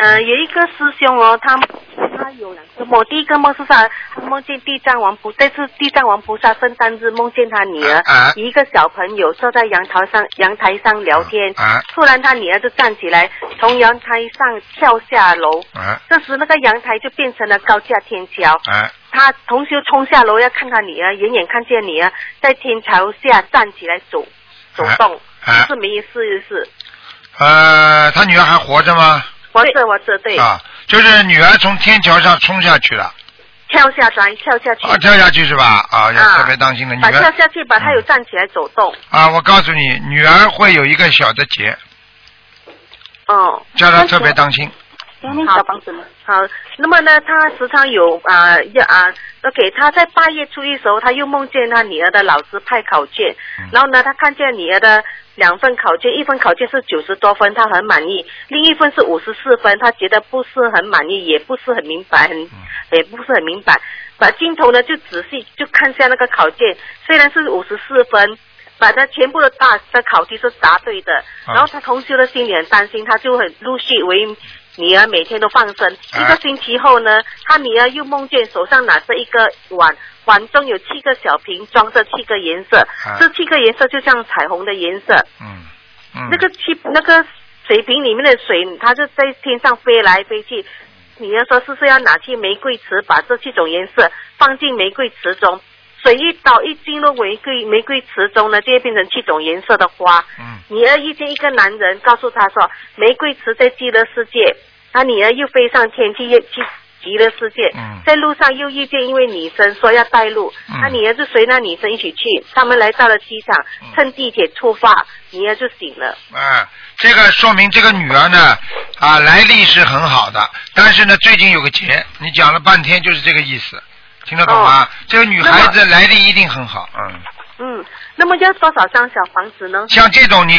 有一个师兄哦，他有2个梦，第一个梦是他梦见地藏王菩萨，这次地藏王菩萨圣诞日梦见他女儿一个小朋友坐在阳台上聊天，突然他女儿就站起来，从阳台上跳下楼，这时那个阳台就变成了高架天桥，他同修冲下楼要看他女儿，远远看见女儿在天桥下站起来走动，是没事是。 他女儿还活着吗？ 活着，对。 就是女儿从天桥上冲下去了。 跳下去。 跳下去是吧？要特别当心的。女儿跳下去，把她有站起来走动。 我告诉你，女儿会有一个小的结。叫她特别当心。 小房子呢？好，那么呢，他时常有给他在8月初1的时候，他又梦见他女儿的老师派考卷，然后呢，他看见女儿的2份考卷，一份考卷是90多分，他很满意；另一份是54分，他觉得不是很满意，也不是很明白，也不是很明白。把镜头呢就仔细就看下那个考卷，虽然是54分。把他全部的考题是答对的，然后他同修的心里很担心，他就很陆续为女儿每天都放生。1个星期后呢，他女儿又梦见手上拿着一个碗，碗中有7个小瓶，装着7个颜色，这7个颜色就像彩虹的颜色。那个水瓶里面的水，它就在天上飞来飞去。女儿说是不是要拿去玫瑰池，把这7种颜色放进玫瑰池中。水一进入玫瑰池中呢，就会变成7种颜色的花。女儿遇见一个男人，告诉他说玫瑰池在极乐世界，他女儿又飞上天去极乐世界。在路上又遇见一位女生说要带路，他女儿就随那女生一起去。他们来到了机场，趁地铁出发，女儿就醒了。 这个说明这个女儿呢来历是很好的，但是呢最近有个劫，你讲了半天就是这个意思。听得懂吗？这个女孩子来历一定很好。 那么要多少张小房子呢？ 像这种你